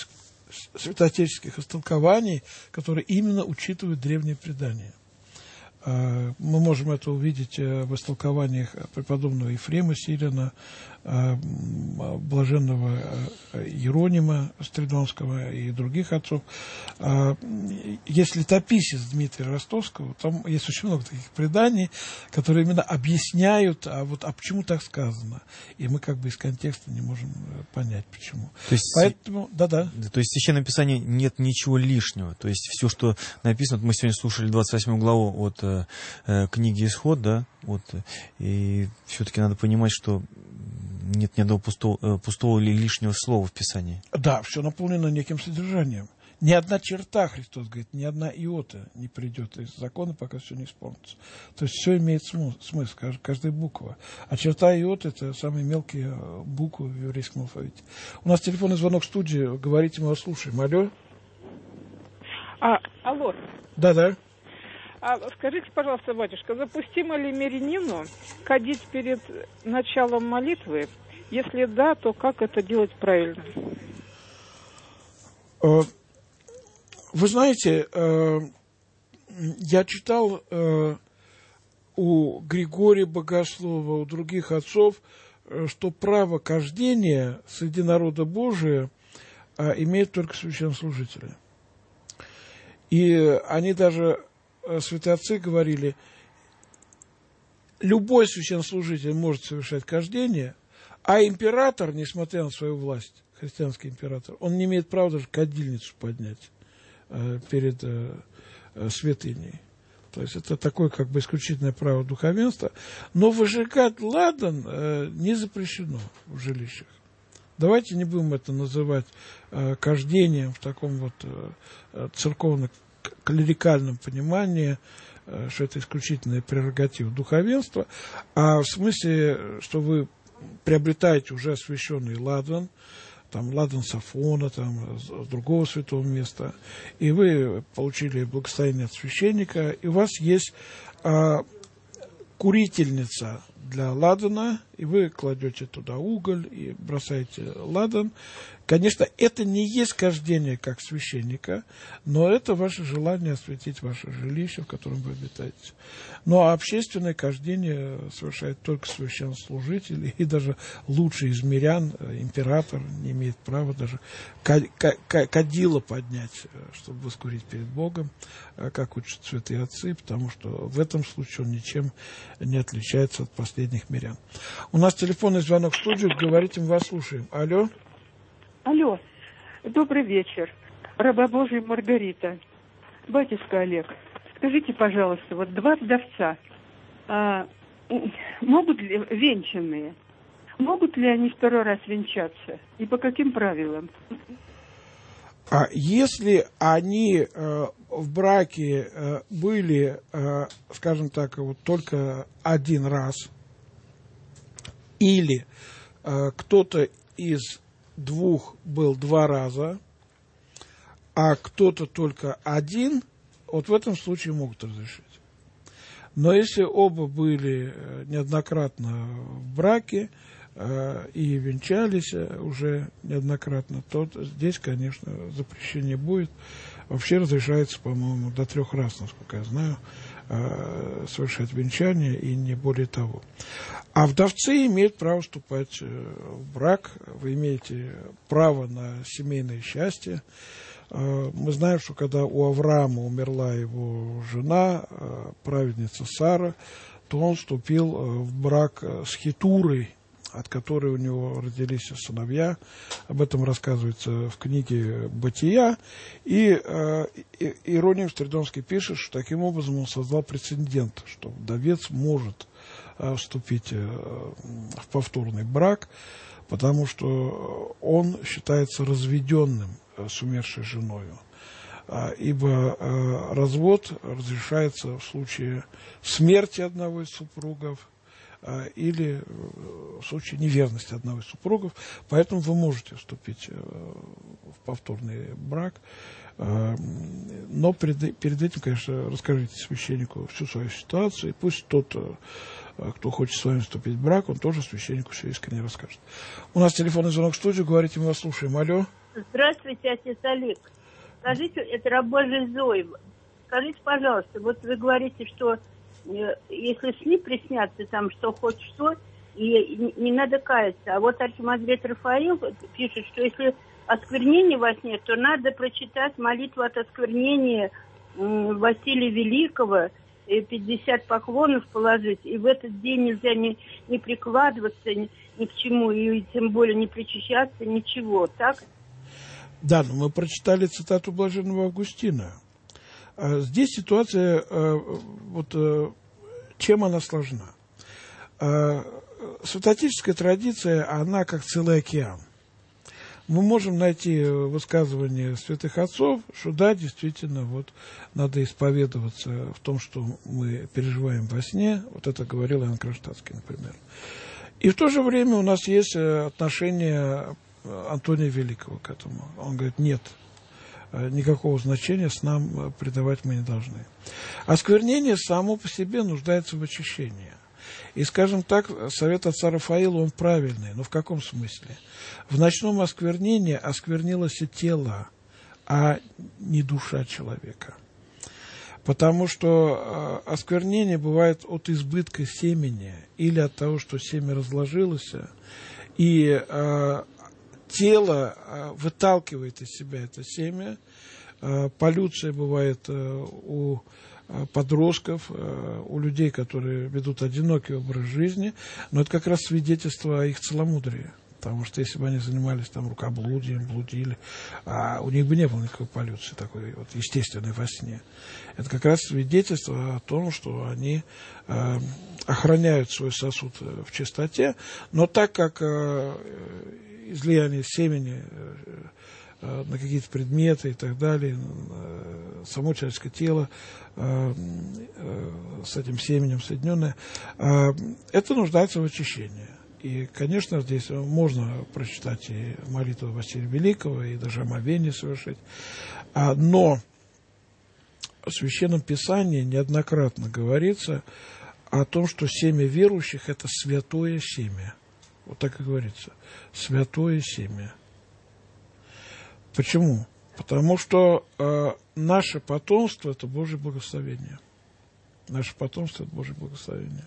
B: святоотеческих истолкований, которые именно учитывают древние предания. Мы можем это увидеть в истолкованиях преподобного Ефрема Сирина, блаженного Иеронима Стридонского и других отцов. Есть летописец Дмитрия Ростовского, там есть очень много таких преданий, которые именно объясняют, почему так сказано. И мы как бы из контекста не можем понять, почему.
C: То есть,
B: поэтому, да-да.
C: То есть в Священном Писании нет ничего лишнего. То есть все, что написано, мы сегодня слушали 28 главу от книги Исход, да, и все-таки надо понимать, что нет ни одного пустого или лишнего слова в Писании.
B: Да, все наполнено неким содержанием. Ни одна черта, Христос говорит, ни одна иота не придет из закона, пока все не исполнится. То есть все имеет смысл, каждая буква. А черта иота — это самые мелкие буквы в еврейском алфавите. У нас телефонный звонок в студии, говорите, мы вас слушаем. Алло?
H: Алло.
B: Да-да.
H: Скажите, пожалуйста, батюшка, допустимо ли мирянину кадить перед началом молитвы? Если да, то как это делать правильно?
B: Вы знаете, я читал у Григория Богослова, у других отцов, что право кождения среди народа Божия имеют только священнослужители. И они даже, святые отцы, говорили, любой священнослужитель может совершать кождение, а император, несмотря на свою власть, христианский император, он не имеет права даже кадильницу поднять перед святыней. То есть это такое как бы исключительное право духовенства. Но выжигать ладан не запрещено в жилищах. Давайте не будем это называть кождением в таком церковно-клерикальном понимании, что это исключительная прерогатива духовенства, а в смысле, что вы приобретаете уже освященный ладан, там ладан Сафона, там с другого святого места, и вы получили благословение от священника, и у вас есть курительница для ладана, и вы кладете туда уголь и бросаете ладан. Конечно, это не есть кождение как священника, но это ваше желание осветить ваше жилище, в котором вы обитаете. Ну, а общественное кождение совершает только священнослужители, и даже лучший из мирян, император, не имеет права даже кадило поднять, чтобы воскурить перед Богом, как учат святые отцы, потому что в этом случае он ничем не отличается от последних мирян. У нас телефонный звонок в студию, говорите, мы вас слушаем. Алло?
I: Алло, добрый вечер. Раба Божия Маргарита. Батюшка Олег, скажите, пожалуйста, вот два вдовца, могут ли, венчанные, могут ли они второй раз венчаться? И по каким правилам?
B: Если они в браке были, скажем так, вот только один раз, или кто-то из двух был два раза, а кто-то только один, вот в этом случае могут разрешить. Но если оба были неоднократно в браке и венчались уже неоднократно, то здесь, конечно, запрещение будет. Вообще разрешается, по-моему, до 3 раз, насколько я знаю, совершать венчание и не более того. А вдовцы имеют право вступать в брак, вы имеете право на семейное счастье. Мы знаем, что когда у Авраама умерла его жена, праведница Сара, то он вступил в брак с Хитурой, от которой у него родились сыновья. Об этом рассказывается в книге «Бытия». И Иероним Стридонский пишет, что таким образом он создал прецедент, что вдовец может вступить в повторный брак, потому что он считается разведенным с умершей женою. Ибо развод разрешается в случае смерти одного из супругов или в случае неверности одного из супругов. Поэтому вы можете вступить в повторный брак. Но перед этим, конечно, расскажите священнику всю свою ситуацию, и пусть тот, кто хочет с вами вступить в брак, он тоже священнику все искренне расскажет. У нас телефонный звонок в студию, говорите, мы вас слушаем. Алло.
J: Здравствуйте, отец Олег. Скажите, это раб Божий Зоев. скажите, пожалуйста, вот вы говорите, что если сны приснятся, там, что хоть что, и не надо каяться. А вот архимандрит Рафаил пишет, что если осквернение во сне, то надо прочитать молитву от осквернения Василия Великого, 50 поклонов положить, и в этот день нельзя не прикладываться ни к чему, и тем более не причащаться, ничего, так?
B: Да, но мы прочитали цитату блаженного Августина. Здесь ситуация, чем она сложна? Святоотеческая традиция, она как целый океан. Мы можем найти высказывания святых отцов, что да, действительно, вот надо исповедоваться в том, что мы переживаем во сне. Вот это говорил Иоанн Кронштадтский, например. И в то же время у нас есть отношение Антония Великого к этому. Он говорит, нет, никакого значения снам придавать мы не должны. Осквернение само по себе нуждается в очищении. И, скажем так, совет отца Рафаила, он правильный. Но в каком смысле? В ночном осквернении осквернилось и тело, а не душа человека. Потому что осквернение бывает от избытка семени или от того, что семя разложилось, и тело выталкивает из себя это семя. Полюция бывает у подростков, у людей, которые ведут одинокий образ жизни, но это как раз свидетельство о их целомудрии. Потому что если бы они занимались там рукоблудием, блудили, у них бы не было никакой полюции такой вот естественной во сне. Это как раз свидетельство о том, что они охраняют свой сосуд в чистоте, но так как излияние семени на какие-то предметы и так далее, само человеческое тело с этим семенем соединенное, это нуждается в очищении. И, конечно, здесь можно прочитать и молитву Василия Великого, и даже омовение совершить. Но в Священном Писании неоднократно говорится о том, что семя верующих – это святое семя. Вот так и говорится. Святое семя. Почему? Потому что наше потомство – это Божье благословение. Наше потомство – это Божье благословение.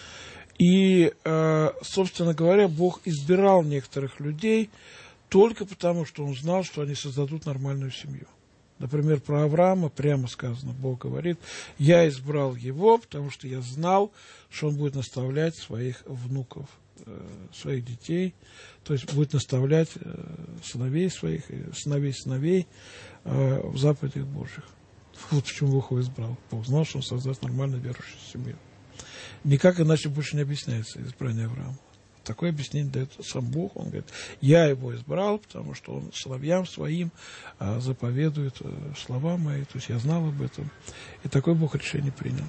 B: И, собственно говоря, Бог избирал некоторых людей только потому, что Он знал, что они создадут нормальную семью. Например, про Авраама прямо сказано, Бог говорит, я избрал его, потому что я знал, что он будет наставлять своих внуков, своих детей, то есть будет наставлять сыновей своих, сыновей в заповедях Божьих. Вот почему Бог его избрал. Бог знал, что он создаст нормально верующую семью. Никак иначе больше не объясняется избрание Авраама. Такое объяснение дает сам Бог. Он говорит, я его избрал, потому что он сыновьям своим заповедует слова мои. То есть я знал об этом. И такое Бог решение принял.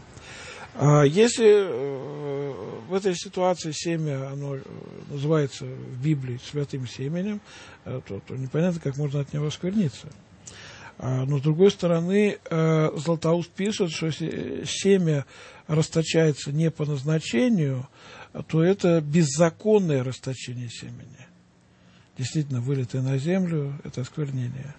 B: Если в этой ситуации семя, оно называется в Библии святым семенем, то непонятно, как можно от него оскверниться. Но, с другой стороны, Златоуст пишет, что если семя расточается не по назначению, то это беззаконное расточение семени. Действительно, вылитое на землю – это осквернение.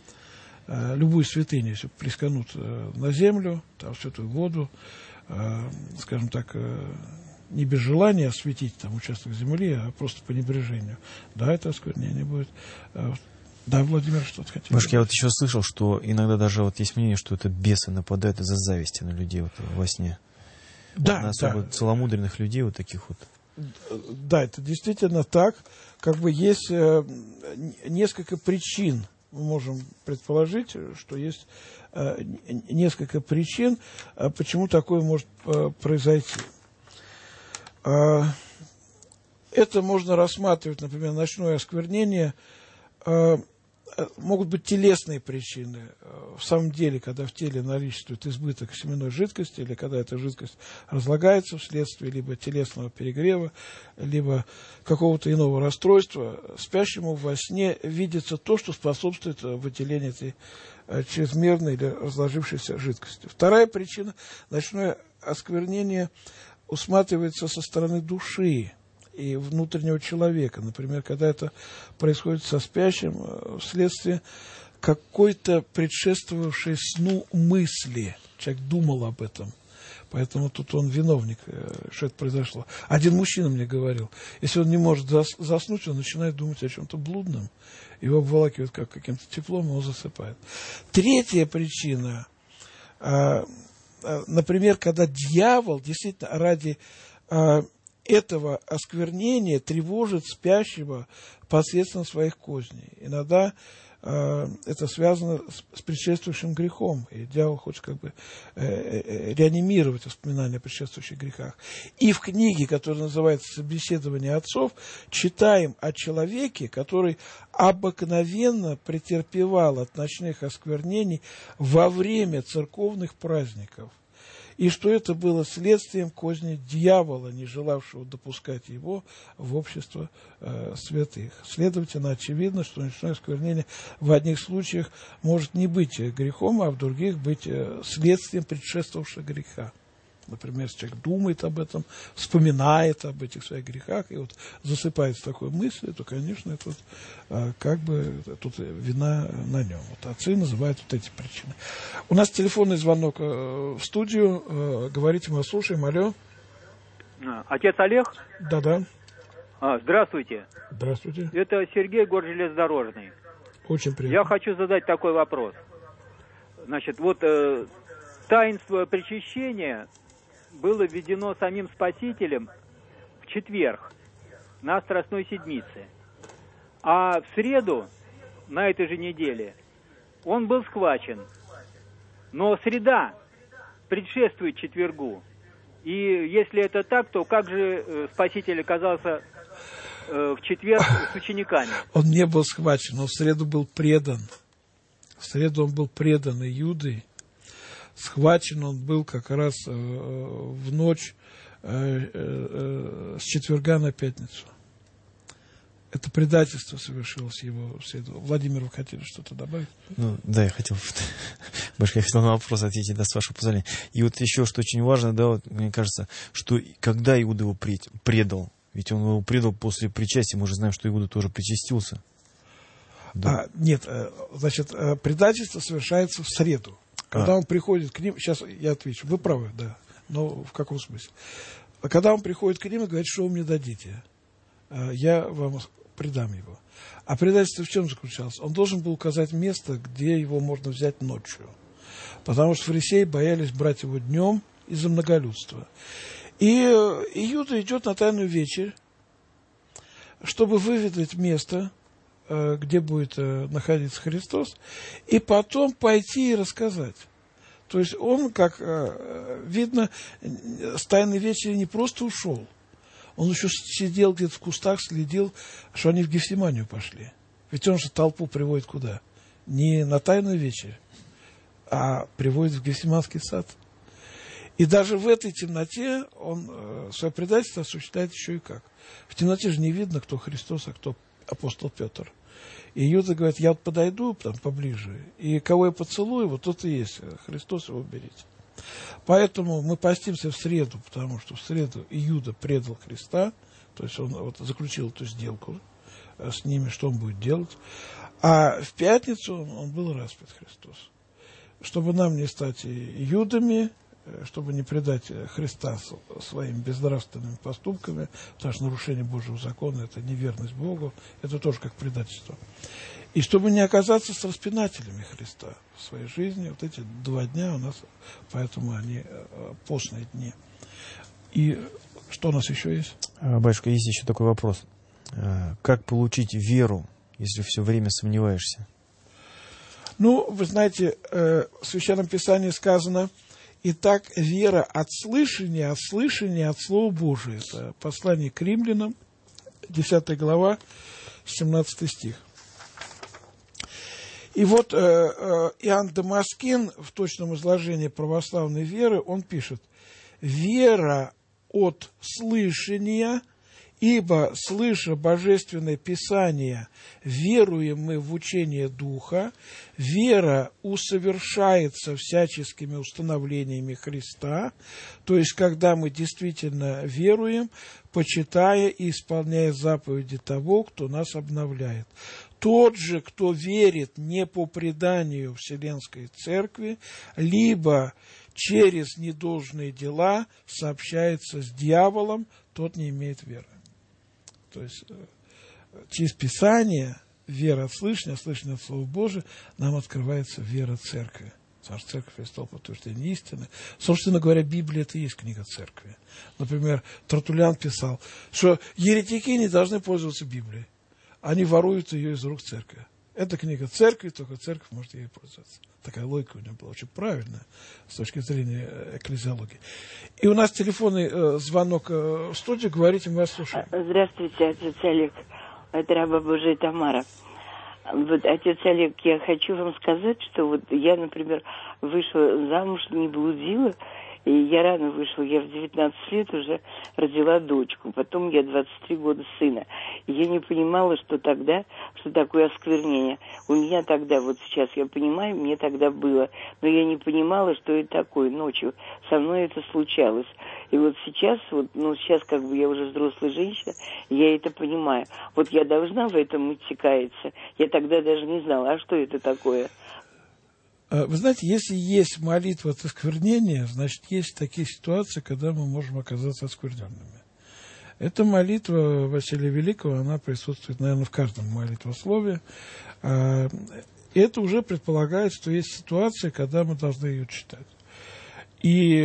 B: Любую святыню, если плесканут на землю, там, святую воду, скажем так, не без желания осветить там участок земли, а просто по небрежению, да, это осквернение будет. Да, Владимир, что-то хотел.
C: Может, я вот еще слышал, что иногда даже вот есть мнение, что это бесы нападают из-за зависти на людей вот во сне.
B: Да,
C: вот на особо целомудренных людей, вот таких вот.
B: Да, это действительно так. Как бы есть несколько причин. Мы можем предположить, что есть несколько причин, почему такое может произойти. Это можно рассматривать, например, ночное осквернение. Могут быть телесные причины. В самом деле, когда в теле наличествует избыток семенной жидкости, или когда эта жидкость разлагается вследствие либо телесного перегрева, либо какого-то иного расстройства, спящему во сне видится то, что способствует выделению этой чрезмерной или разложившейся жидкости. Вторая причина – ночное осквернение усматривается со стороны души и внутреннего человека. Например, когда это происходит со спящим вследствие какой-то предшествовавшей сну мысли. человек думал об этом. Поэтому тут он виновник, что это произошло. Один мужчина мне говорил, если он не может заснуть, он начинает думать о чем-то блудном. Его обволакивает как каким-то теплом, и он засыпает. Третья причина, например, когда дьявол действительно ради этого осквернения тревожит спящего посредством своих козней. Иногда это связано с предшествующим грехом, и дьявол хочет как бы реанимировать воспоминания о предшествующих грехах. И в книге, которая называется «Собеседование отцов», читаем о человеке, который обыкновенно претерпевал от ночных осквернений во время церковных праздников. И что это было следствием козни дьявола, не желавшего допускать его в общество святых. Следовательно, очевидно, что ночное осквернение в одних случаях может не быть грехом, а в других быть следствием предшествовавшего греха. Например, если человек думает об этом, вспоминает об этих своих грехах и вот засыпает с такой мыслью, то, конечно, это вот, как бы тут вина на нем. Вот отцы называют вот эти причины. У нас телефонный звонок в студию. Говорите, мы вас слушаем. Алло.
K: Отец Олег?
B: Да-да.
K: Здравствуйте.
B: Здравствуйте.
K: Это Сергей, город Железнодорожный.
B: Очень приятно.
K: Я хочу задать такой вопрос. Значит, вот таинство причащения было введено самим Спасителем в четверг на Страстной Седмице. А в среду, на этой же неделе, он был схвачен. Но среда предшествует четвергу. И если это так, то как же Спаситель оказался в четверг с учениками?
B: Он не был схвачен, он в среду был предан. В среду он был предан Иудой. Схвачен он был как раз в ночь с четверга на пятницу. Это предательство совершилось его в среду. Владимир, вы хотели что-то добавить?
C: Ну, да, я хотел на вопрос ответить, да, с вашего позволения. И вот еще, что очень важно, да, вот, мне кажется, что когда Иуда его предал, ведь он его предал после причастия, мы же знаем, что Иуда тоже причастился. Да.
B: Нет, значит, предательство совершается в среду. Когда он приходит к ним, сейчас я отвечу, вы правы, да, но в каком смысле? Когда он приходит к ним и говорит, что вы мне дадите, я вам предам его. А предательство в чем заключалось? Он должен был указать место, где его можно взять ночью. Потому что фарисеи боялись брать его днем из-за многолюдства. И Иуда идет на тайную вечерь, чтобы выведать место, где будет находиться Христос, и потом пойти и рассказать. То есть он, как видно, с тайной вечери не просто ушел, он еще сидел где-то в кустах, следил, что они в Гефсиманию пошли. Ведь он же толпу приводит куда? Не на тайную вечерь, а приводит в Гефсиманский сад. И даже в этой темноте он свое предательство осуществляет еще и как. В темноте же не видно, кто Христос, а кто апостол Петр. И Иуда говорит, я вот подойду там поближе, и кого я поцелую, вот тот и есть Христос, его берите. Поэтому мы постимся в среду, потому что в среду Иуда предал Христа, то есть он вот заключил эту сделку с ними, что он будет делать. А в пятницу он был распят, Христос. Чтобы нам не стать Иудами, чтобы не предать Христа своими безнравственными поступками, потому что нарушение Божьего закона – это неверность Богу, это тоже как предательство. И чтобы не оказаться с распинателями Христа в своей жизни, вот эти 2 дня у нас, поэтому они постные дни. И что у нас еще есть?
C: Батюшка, есть еще такой вопрос. Как получить веру, если все время сомневаешься?
B: Ну, вы знаете, в Священном Писании сказано, итак, вера от слышания от Слова Божия. Это послание к римлянам, 10 глава, 17 стих. И вот Иоанн Дамаскин в точном изложении православной веры, он пишет, «Вера от слышания, ибо, слыша Божественное Писание, веруем мы в учение Духа, вера усовершается всяческими установлениями Христа, то есть, когда мы действительно веруем, почитая и исполняя заповеди того, кто нас обновляет. Тот же, кто верит не по преданию Вселенской Церкви, либо через недолжные дела сообщается с дьяволом, тот не имеет веры. То есть через Писание вера от слышания, слышание от Слова Божия, нам открывается вера церкви. Потому что церковь есть столб утверждения истины. Собственно говоря, Библия – это и есть книга церкви. Например, Тертуллиан писал, что еретики не должны пользоваться Библией. Они воруют ее из рук церкви. Это книга церкви, только церковь может ею пользоваться. Такая логика у него была очень правильная с точки зрения экклезиологии. И у нас телефонный звонок в студию. Говорите, мы вас слушаем.
L: Здравствуйте, отец Олег. Это раба Божия Тамара. Вот, отец Олег, я хочу вам сказать, что вот я, например, вышла замуж, не блудила, и я рано вышла, я в 19 лет уже родила дочку, потом я 23 года сына. И я не понимала, что тогда, что такое осквернение. У меня тогда, вот сейчас я понимаю, мне тогда было, но я не понимала, что это такое. Ночью со мной это случалось. И вот сейчас, сейчас как бы я уже взрослая женщина, я это понимаю. Вот я должна в этом идти каяться. Я тогда даже не знала, а что это такое?
B: Вы знаете, если есть молитва от осквернения, значит, есть такие ситуации, когда мы можем оказаться оскверненными. Эта молитва Василия Великого, она присутствует, наверное, в каждом молитвословии. И это уже предполагает, что есть ситуации, когда мы должны ее читать. И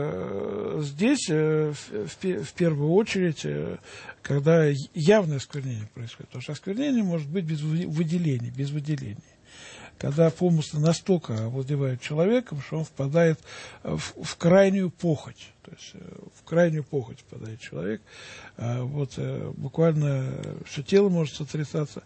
B: здесь, в первую очередь, когда явное осквернение происходит, потому что осквернение может быть без выделений. Когда помыслы настолько овладевают человеком, что он впадает в крайнюю похоть. То есть в крайнюю похоть впадает человек. Буквально все тело может сотрясаться.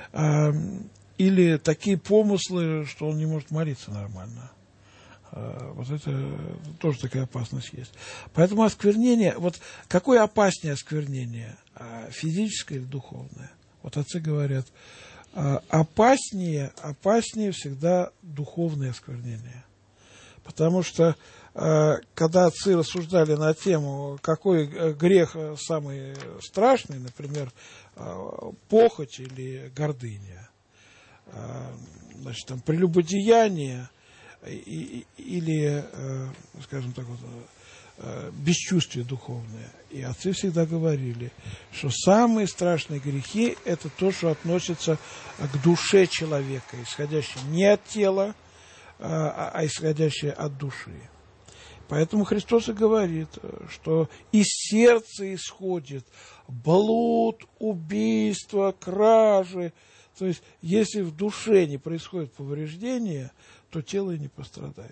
B: Или такие помыслы, что он не может молиться нормально. Вот это тоже такая опасность есть. Поэтому осквернение, какое опаснее осквернение, физическое или духовное? Вот отцы говорят, опаснее всегда духовное осквернение. Потому что, когда отцы рассуждали на тему, какой грех самый страшный, например, похоть или гордыня, значит, там, прелюбодеяние или, скажем так, бесчувствие духовное. И отцы всегда говорили, что самые страшные грехи – это то, что относится к душе человека, исходящее не от тела, а исходящее от души. Поэтому Христос и говорит, что из сердца исходит блуд, убийство, кражи. То есть, если в душе не происходит повреждения, то тело и не пострадает.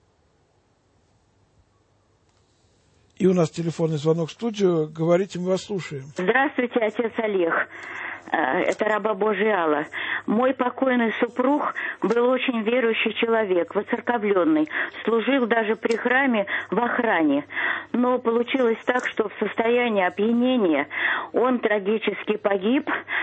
B: И у нас телефонный звонок в студию. Говорите, мы вас слушаем.
L: Здравствуйте, отец Олег. Это раба Божия Алла. Мой покойный супруг был очень верующий человек, воцерковленный, служил даже при храме в охране. Но получилось так, что в состоянии опьянения он трагически погиб.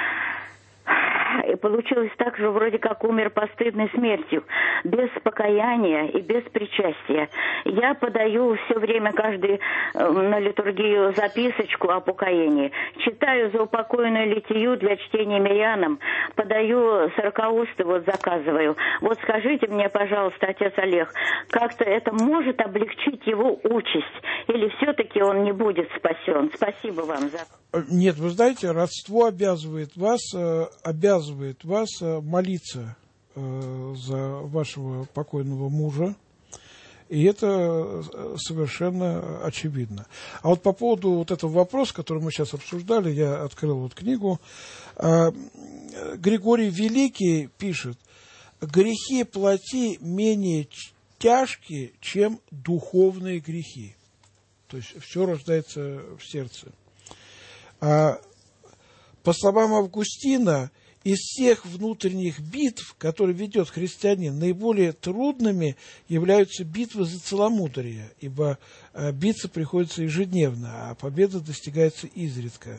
L: И получилось так, что вроде как умер постыдной смертью, без покаяния и без причастия. Я подаю все время на литургию записочку о покаянии. Читаю заупокоенную литию для чтения мирянам, подаю 40-устый, заказываю. Скажите мне, пожалуйста, отец Олег, как-то это может облегчить его участь? Или все-таки он не будет спасен? Спасибо вам за...
B: Нет, вы знаете, родство обязывает вас молиться за вашего покойного мужа, и это совершенно очевидно. А по поводу этого вопроса, который мы сейчас обсуждали, я открыл книгу, Григорий Великий пишет: грехи плоти менее тяжкие, чем духовные грехи. То есть все рождается в сердце. По словам Августина, из всех внутренних битв, которые ведет христианин, наиболее трудными являются битвы за целомудрие, ибо биться приходится ежедневно, а победа достигается изредка.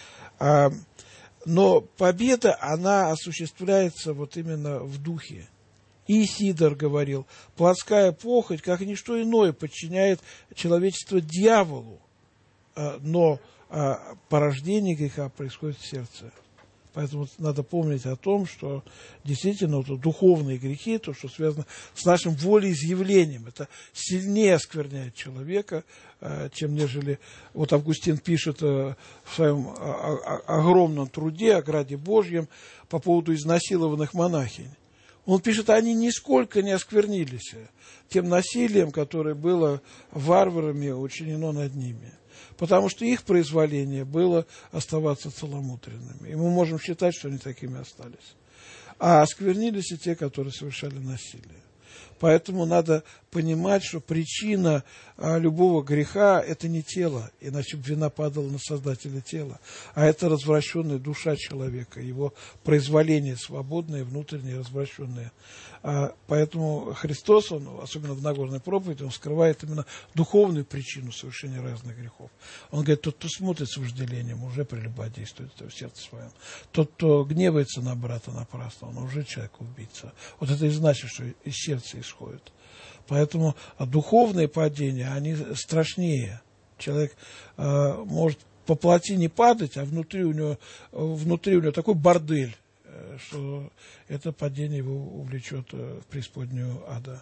B: Но победа, она осуществляется именно в духе. И Сидор говорил, плотская похоть, как ничто иное, подчиняет человечество дьяволу, но порождение греха происходит в сердце. Поэтому надо помнить о том, что действительно вот, духовные грехи, то, что связано с нашим волеизъявлением, это сильнее оскверняет человека, чем нежели... Вот Августин пишет в своем огромном труде о граде Божьем по поводу изнасилованных монахинь. Он пишет, они нисколько не осквернились тем насилием, которое было варварами учинено над ними. Потому что их произволение было оставаться целомудренными. И мы можем считать, что они такими остались. А осквернились и те, которые совершали насилие. Поэтому надо понимать, что причина любого греха – это не тело, иначе бы вина падала на создателя тела, а это развращенная душа человека, его произволение свободное, внутреннее, развращенное. Поэтому Христос, он, особенно в Нагорной проповеди, он скрывает именно духовную причину совершения разных грехов. Он говорит, тот, кто смотрит с вожделением, уже прелюбодействует в сердце своем. Тот, кто гневается на брата напрасно, он уже человек-убийца. Вот это и значит, что из сердца исходит. Поэтому духовные падения, они страшнее. Человек может по плоти не падать, а внутри у него такой бордель, что это падение его увлечет в преисподнюю ада.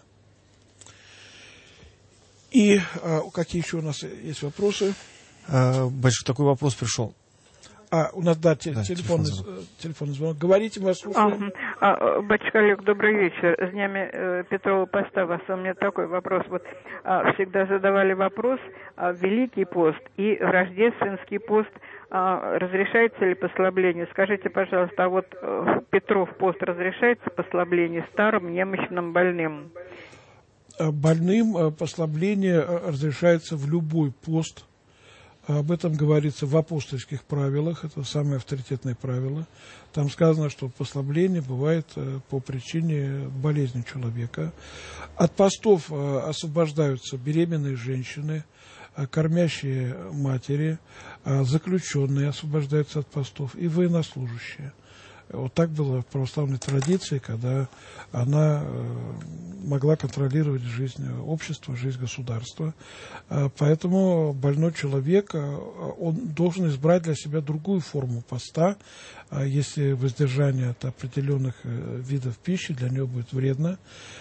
B: И какие еще у нас есть вопросы?
C: Большой такой вопрос пришел.
B: У нас, да, телефонный звонок. Говорите, мы вас слушаем.
G: Батюшка Олег, добрый вечер. С днями Петрова поста вас. У меня такой вопрос. Вот всегда задавали вопрос, Великий пост и Рождественский пост, разрешается ли послабление? Скажите, пожалуйста, а вот Петров пост разрешается послабление старым, немощным, больным?
B: Больным послабление разрешается в любой пост. Об этом говорится в апостольских правилах, это самое авторитетное правило. Там сказано, что послабление бывает по причине болезни человека. От постов освобождаются беременные женщины, кормящие матери, заключенные освобождаются от постов и военнослужащие. Вот так было в православной традиции, когда она могла контролировать жизнь общества, жизнь государства. Поэтому больной человек, он должен избрать для себя другую форму поста. Если воздержание от определенных видов пищи для него будет вредно.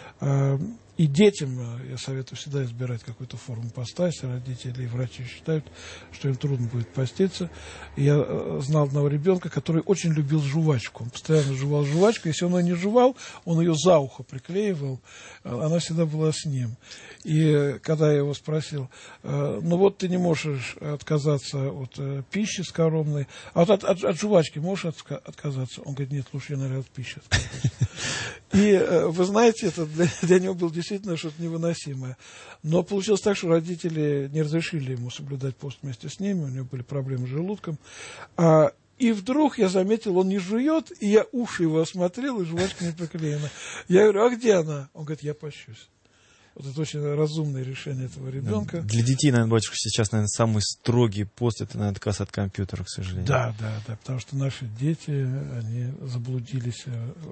B: И детям я советую всегда избирать какую-то форму поста, если родители и врачи считают, что им трудно будет поститься. Я знал одного ребенка, который очень любил жвачку. Он постоянно жевал жвачку. Если он ее не жевал, он ее за ухо приклеивал. Она всегда была с ним. И когда я его спросил, ну вот ты не можешь отказаться от пищи скоромной, а вот от жвачки можешь отказаться? Он говорит, нет, лучше я, наверное, от пищи откажусь. И вы знаете, это для него было действительно что-то невыносимое. Но получилось так, что родители не разрешили ему соблюдать пост вместе с ними, у него были проблемы с желудком. И вдруг я заметил, он не жует, и я уши его осмотрел, и жвачка не приклеена. Я говорю, а где она? Он говорит, я пощусь. Вот это очень разумное решение этого ребенка.
C: Для детей, наверное, батюшка, сейчас, наверное, самый строгий пост, это, наверное, отказ от компьютера, к сожалению.
B: Да, потому что наши дети, они заблудились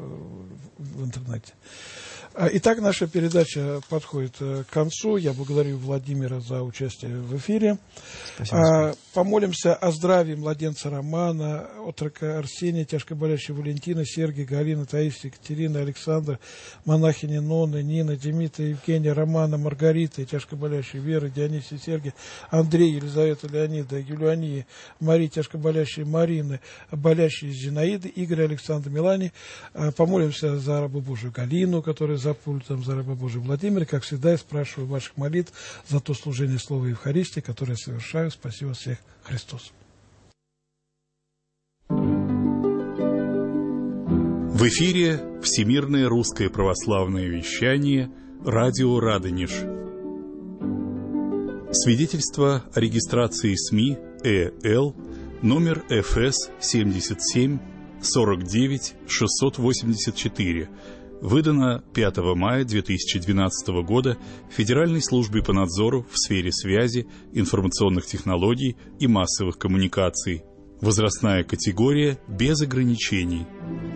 B: в интернете. Итак, наша передача подходит к концу. Я благодарю Владимира за участие в эфире.
C: Спасибо.
B: Помолимся о здравии младенца Романа, отрока Арсения, тяжкоболящей Валентина, Сергия, Галина, Таисия, Екатерина, Александра, монахини Нонны, Нина, Димитра, Евгения, Романа, Маргарита, тяжкоболящей Веры, Дионисия, Сергия, Андрей, Елизавета, Леонида, Юлиании, Марии, тяжкоболящей Марины, болящей Зинаиды, Игоря, Александра, Милани. Помолимся за рабу Божию Галину, которая за пультом, за раба Божия Владимира. Как всегда, я спрашиваю ваших молитв за то служение Слова Евхаристии, которое я совершаю. Спасибо всех. Христос.
M: В эфире Всемирное русское православное вещание «Радио Радонеж». Свидетельство о регистрации СМИ ЭЛ номер ФС 77 49 684, выдано 5 мая 2012 года Федеральной службе по надзору в сфере связи, информационных технологий и массовых коммуникаций. Возрастная категория без ограничений.